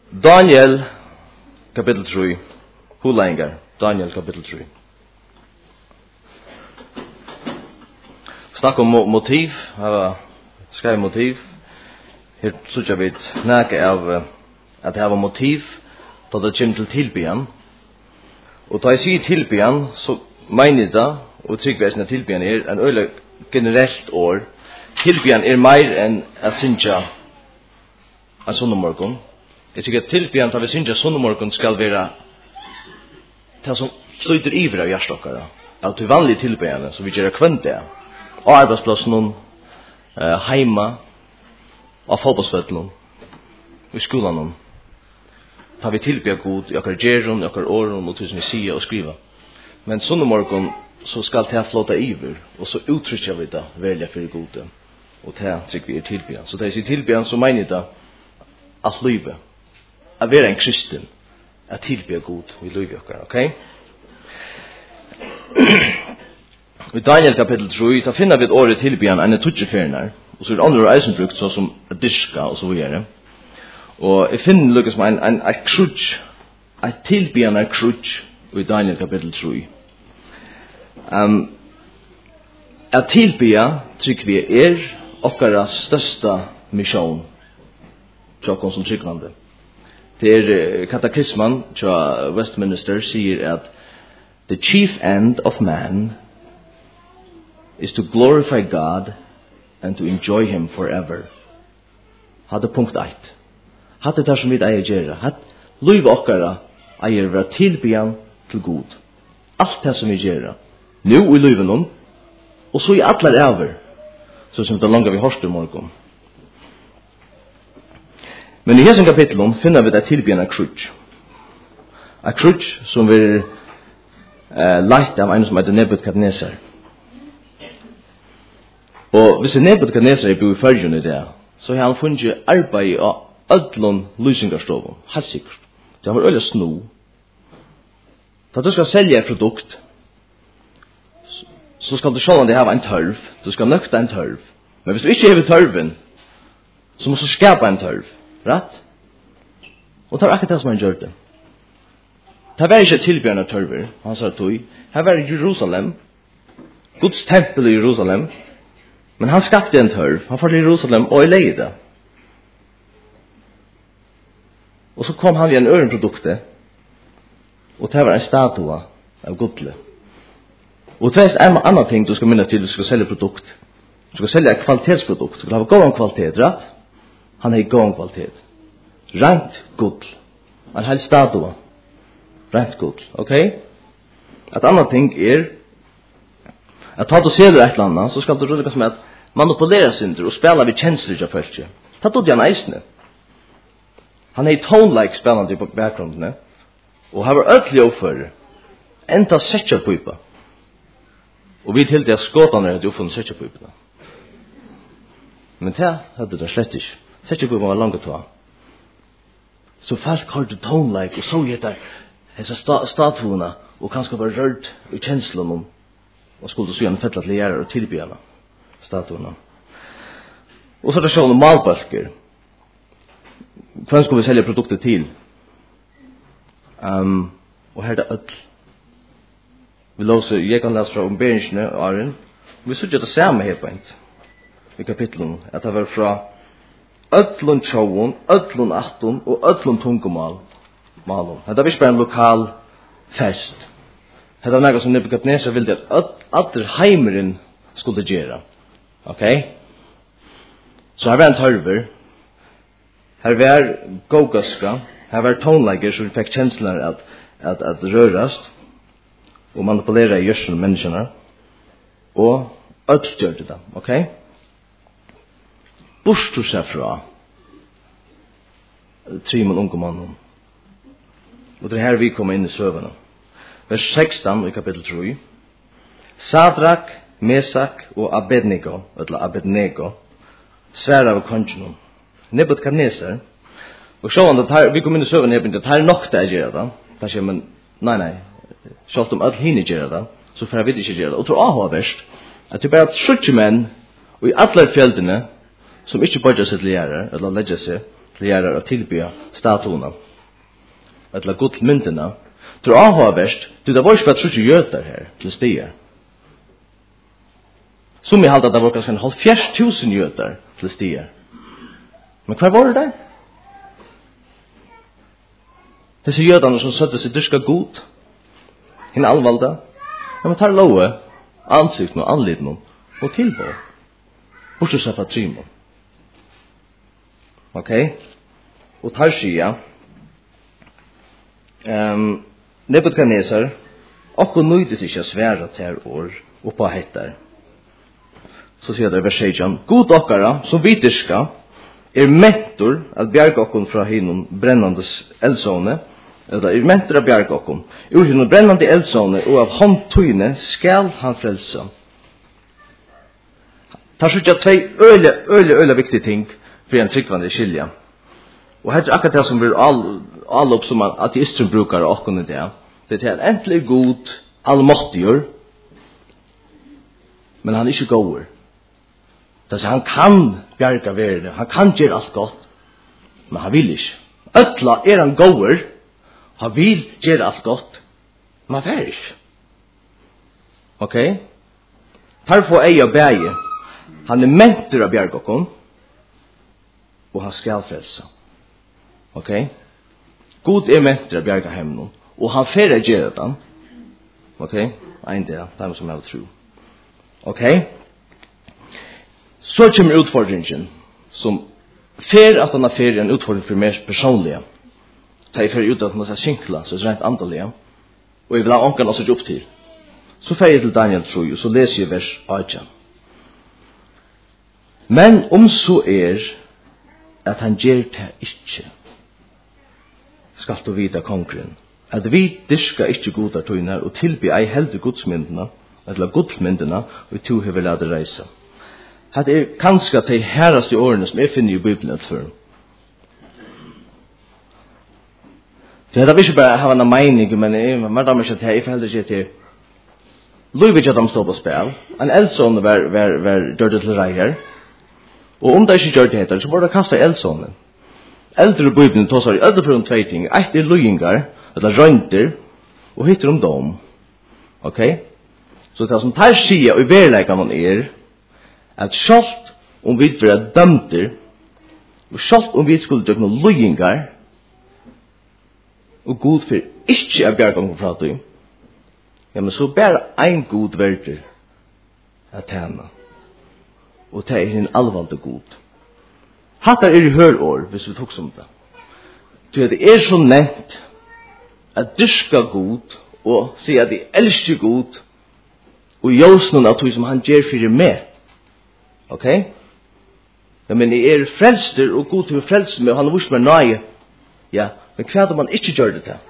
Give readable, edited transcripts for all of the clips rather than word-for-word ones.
Daniel kapitel 3. Hur länge? Daniel kapitel 3. Snakka om motiv, skriva motiv. Her så vi näka av att ha motiv då det kommer till tillbedjan. Och då jag säger tillbedjan så menar det och tryggväsna tillbedjan är en öle generellt år. Tillbedjan är mer än att synja en sonnomorgon. Jag tycker att tillbedjan av att synja sonnomorgon ska vara det som sluter iver av hjärtstockare. Att vi vanlig tillbedjan så vi gör kvant det. På arbetsplatsen, hemma, av fotbollsfälten, i skolan. Tar vi tillbe god, jag kan geron, jag kan åren och tusen vi säga och skriva. Men sonnomorgon så ska det här flåta iver och så uttrycker vi det välja för gode. Och det här tycker vi är tillbedjan. Så det är tillbedjan så menar det att lyve. Att vara en kristen. Att tillbe god i lyve. Okej? I Daniel kapitel 3 så finner vi ett året tillbedjan en tutschefernar. Och så är det andra eisen så som att diska och så vidare. Og jeg finner lukkes med en krutsch, et tilbjørende krutsch i Daniel kapitel 3. At tilbjør, tykker vi okkara største mission, tjokken som tryggvande. Det katekismen til Westminster sier at the chief end of man is to glorify God and to enjoy him forever. Hadde punkt 1. Hatt det som vi eier gjøre. Hatt liv okkara eier være tilbyan til god. Alt det som vi gjøre. Nu i liven om. Og så i atler over. Så som det langt vi hørste i morgen. Men i hesen kapitlen finner vi det tilbyan av krutsch. A krutsch som vi leit av en som heter Nebukadnesar. Og hvis Nebukadnesar bor i fyrjun i det, så har han funnet arbeid av ödlon lysingarstoven, helt sikkert. Det har øyla sno. Da du skal selge et produkt, så skal du sjålande ha en tørv. Du skal nøkta en tørv. Men hvis du ikke hever tørven, så må du skapa en tørv. Rett? Og det er akkurat det som han gjør det. Det var ikke tilbjørende tørver, han sa tog. Her var Jerusalem, Guds tempel i Jerusalem, men han skapte en tørv. Han får til Jerusalem og i leide. Og så kom han ved en øren produkte, og det var en statua av godle. Og det er en annen ting du skal minnes til du skal selge produkt. Du skal selge et kvalitetsprodukt. Du skal ha god kvalitet, rett? Han har god kvalitet. Rent godle. En hel statua. Rent godle, ok? Et annet ting er at da du selger et eller annet, så skal du rulle med at manipulere synder og spille ved kjensler av følge. Ta det han eisene. Han er i tone-like spennende på bakgrunden, og han var ødelig oppfører, enda setja pipa. Og vi til det skåtene hadde oppfunnet setja pipa. Men det hadde det slett ikke. Setja pipa var langt å. Så folk hørte tone-like, og så gjetter disse statuene, og kanskje var rørt i kjenslene, og skulle så gjerne fettlet til gjerne og tilbjørne statuene. Og så er det sånn malbalker. Hvem skal vi selge produktet til? Og her er det ødel. Vi låser, jeg kan lese fra omberingsene, Arin. Vi synes det samme her på en i kapitlen, at det var fra ødlund tjåen, ødlund atten og ødlund tungemal. Det var ikke bare en lokal fest. Det var noe som Nebukadnesar ville at alle heimeren skulle gjøre. Ok? Så her var en tørver. Her var gågaska, her var tonelager som vi fikk kjensler at rørast og manipulere i gjørsel menneskene og ødelt gjør det, ok? Borstu seg fra Trimon unge mannen. Og det er her vi kommer inn i søvende. Vers 16 i kapittel 3. Sadrak, Mesak og Abednego, eller Abednego, svære av kongen. Nebukadnesar. Og sjåan at vi kom inn i søvn her, det er nok det jeg gjør det. Det er men nei. Sjålt om alle hine gjør det, så får vi ikke gjøre det. Og tror jeg har verst, at det er bare 30 menn, og i alle fjeldene, som ikke bare sitter lærer, eller legger seg, lärar att tillbe statuna. Eller guldmyntorna. Tror jag har värst. Du det var ju bara tror jag göter här till stier. Som jag hade att det var kanske 70,000 göter till stier. Men vad var det där? Dessa jötarna som sötte sig dyrska god. En allvalda. Ja, men tar lowe, ansikten och anleden och tillbå. Bortsett sig för trimon. Okej? Och tar skia. Nebukadnesar. Och nøydes ikke svære til år og på hettar. Så sier det i vers 16. God okkara, som vi dyrska, mentor at bjerga okkon fra hinnom brennandes eldsåne, eller mentor at bjerga okkon. Ur hinnom brennande eldsåne, og av håndtøyne skal han frelsa. Tar så ikke tvei øyla viktige ting for en tryggvande skilja. Og her er akkurat det som blir all opp som ateister brukar okkon i det. Det er endelig god, allmåttigur, men han er ikke gåer. Det er han kan bjerga verden, han kan gjøre alt godt, men han vil ikke. Øtla er han gåer, han vil gjøre alt godt, men han fer ikke. Ok? Derfor er jeg bæge. Han er mentor av bjerga kom, og han skal frelsa. Ok? God er mentor av bjerga hemmen, og han fer er gjøre det. Ok? En del, det er som jeg tror. Ok? Så kommer utfordringen, som fer at han er fer en utfordring for mer personlige. Ta i fer ut at han er skinkla, så er det rent andalige. Og jeg vil ha ånken også opp til. Så fer jeg til Daniel 3, og så leser jeg vers 8. Men om så er at han gjør det ikke, skal du vite kongren, at vi dyrka ikke godar tøyner og tilby ei helde godsmyndene, eller godsmyndene, og to hever lade reise. Det er kanskje de herraste årene som jeg finner i Bibelen før. Det er ikke bare å ha en mening, men jeg damer ikke til, jeg forholder ikke til Louis at de stod på spil. En eldsåne var gjør det til reier. Og om det ikke gjør det heter, så var det kastet eldsåne. Eldre Bibelen tar seg i eldre for tve ting. Et er løyingar, eller røynter, og hittar dom. Ok? Så det som tar sida og i verleikene er, at selv om vi var dømter, og selv om vi skulle døgne løyingar, og god for ikke av bjergången fra det, ja, men så bare en god verder at tjene. Og det er en allvalde god. Hatt er i hørår, hvis vi tok som det. Det er så nevnt at dyrka god, og sier at de elsker god, og gjørs noen av tog som han gjør for meg. Ok? Ja, men jeg er frelster, og god til å frelse meg, og han har vist meg nøye. Ja, men hva er det man ikke gjør det til?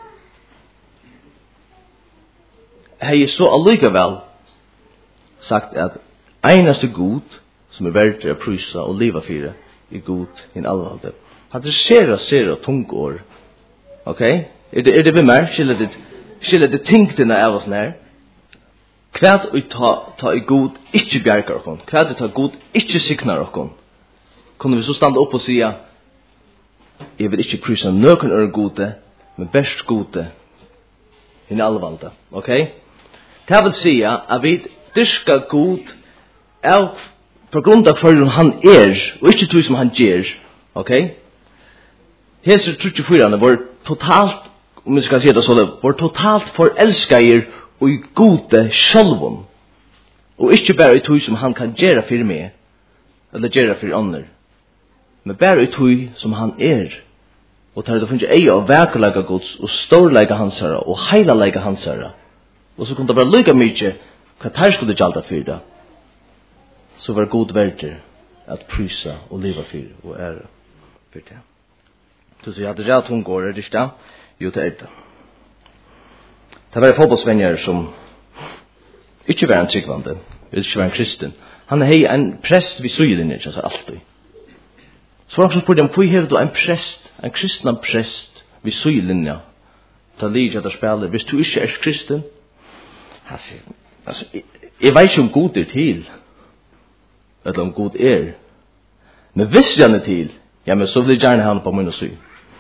Jeg er så allikevel sagt at eneste god som er verdt å prysa og leva for er god i en allvalde. Han er ser tungår. Ok? Er det ved meg? Skiller det tingene av oss nær? Hva er det ta i god ikke bjerker oss? Hva er det ta god ikke sikner oss? Kunne vi så stande opp og sige jeg vil ikke prysa nøkken øre gode, men best gode i en allvalde. Ok? Det vil si at vi dyrka god av på grunn av for han og ikke tog som han gjør. Ok? Hese 34 var totalt, om vi skal si det sånn, var totalt forelskeier og i gode sjølven. Og ikke bare i tog som han kan gjøre for meg, eller gjøre for andre. Men bare i tog som han Og tar det funnet ei av verkelega gods, og storleika hansara, og heilalega hansara. Og så kunne det være lika mykje hva der skulle gjalda for det. Så var god verder at prysa og leva for og ære for det. Så jeg hadde rett hun går, er det ikke det? Jo, det er det. Det var fotballsvenner som ikke var en tryggvande, ikke var en kristen. Han er en prest vid søylinjen, ikke så alltid. Så var han spurte om, hvor har du en prest, en kristna prest vid søylinjen, til livet at du spiller, hvis du ikke er kristen? Han sier, altså, jeg vet ikke om god er til, eller om god er. Men hvis han er til, Ja, men så vill jag gärna ha honom på min sida.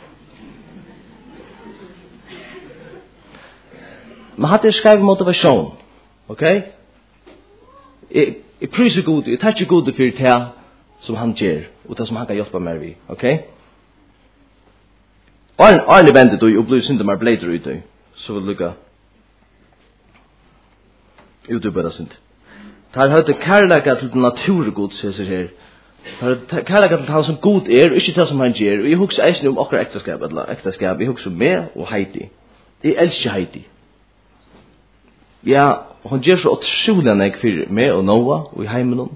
Men hade skrivit motivation. Okej? Jag prisar god, jag tackar god för det som han gör och det som han kan hjälpa mig vid. Okej? Arne vendet och blir synda mer blader ut det. Så vill lukka ut det bara synd. Tar hade kärleka till naturgod så här. Tar kärleka till han som god inte det som han gör. Vi hugger eisen om akkurat äktenskap eller äktenskap. Vi hugger med och Heidi. Det älskar Heidi. Ja, hon gör så otroligt nek för mig och Noah och i heimen.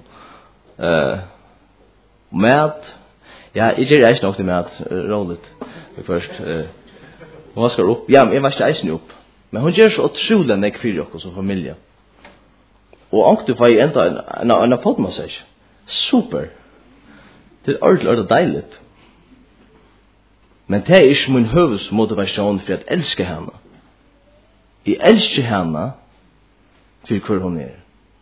Mat. Ja, jag gör eisen ofta mat roligt. Först hon ska upp. Ja, jag var inte eisen upp. Men hon gör så otroligt nek för oss som familj. Och ankte var ända en fotmassage. Super. Det är ordentligt dejligt. Men det är inte min huvudmotivation för att älska henne. Jag älskar henne för hur hon är.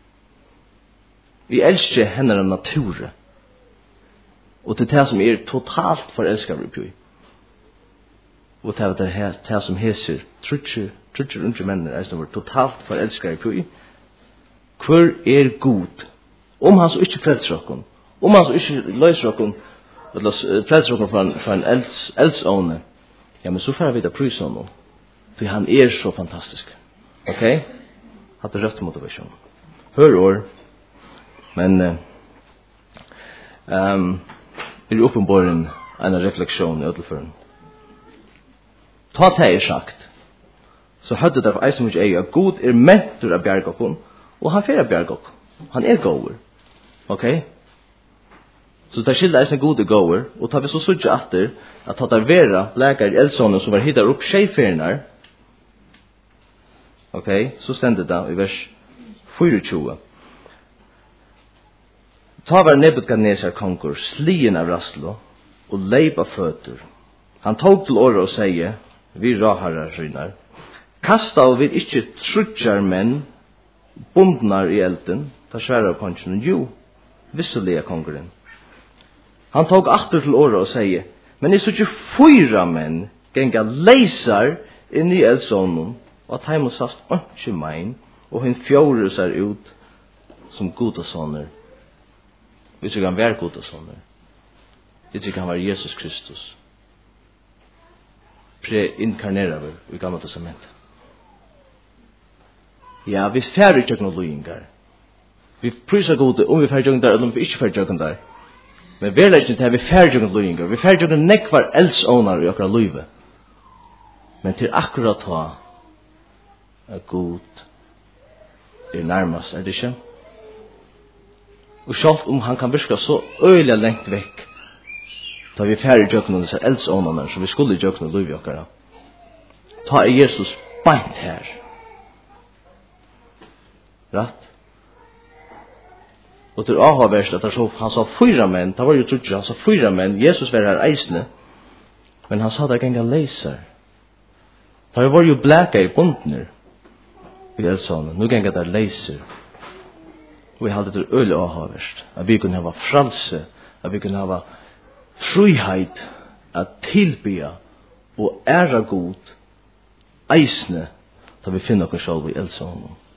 Vi älskar henne av natur. Och det är det som är totalt förälskad på. Och det är det som heter trutcher unge männer är som är totalt förälskad på. Hver er god. Om han så ikke frelser okken. Om han så ikke løser okken. Eller frelser okken for en eldsåne. Ja, men så får vi da prøve honom. For han er så fantastisk. Ok? Hatt det rett motivasjon. Hør år. Men er åpenbaren en refleksjon i ødelføren. Ta det sagt. Så hadde det for ei som ikke eier. God er mentor av bjergokken. Og han fer bjergok. Han er goer. Okay? Så det skilder er en gode goer, og tar vi så suttje atter at ta der vera blækar i eldsånen som var hittar opp tjeifernar. Okay? Så stender det i vers 24. Ta var Nebukadnesar konkur, slien av Raslo, og leip av føtter. Han tog til året og sier, vi raharar rynar, kasta og vi ikkje trutjar menn, bundnar i elden, ta sværa kongen, jo, visselig kongeren. Han tog atter til året og sier, men jeg så ikke 4 menn genga leisar inn i eldsånen, og at heim og sast ikke mein, og hun fjore seg ut som gode sånner. Hvis jeg kan være gode sånner. Hvis jeg kan være Jesus Kristus. Preinkarnerer vi i gamla testamentet. Ja, vi færre ikke noen løyingar. Vi prøyser gode om vi færre ikke der, eller om vi ikke færre ikke der. Men vi er ikke til at vi færre ikke noen løyingar. Vi færre ikke nekvar eldsånar i okra løyve. Men til akkurat ha er god er nærmast, er det ikke? Og selv om han kan virka så øyelig lengt vekk, da vi færre ikke noen disse eldsånarna, så vi skulle ikke noen løyve okra. Ta er Jesus beint her. Rätt. Och det avhörverst att han sa 4 män, det var ju trutcher, han sa 4 män, Jesus var här eisne, men han sa det gänga laser. Det var ju bläka i bundner i eldsånen, nu gänga där laser. Och vi hade det öl avhörverst, att vi kunde ha fralse, att vi kunde ha frihet att tillbya och ära god eisne, då vi finner oss själva i eldsånen.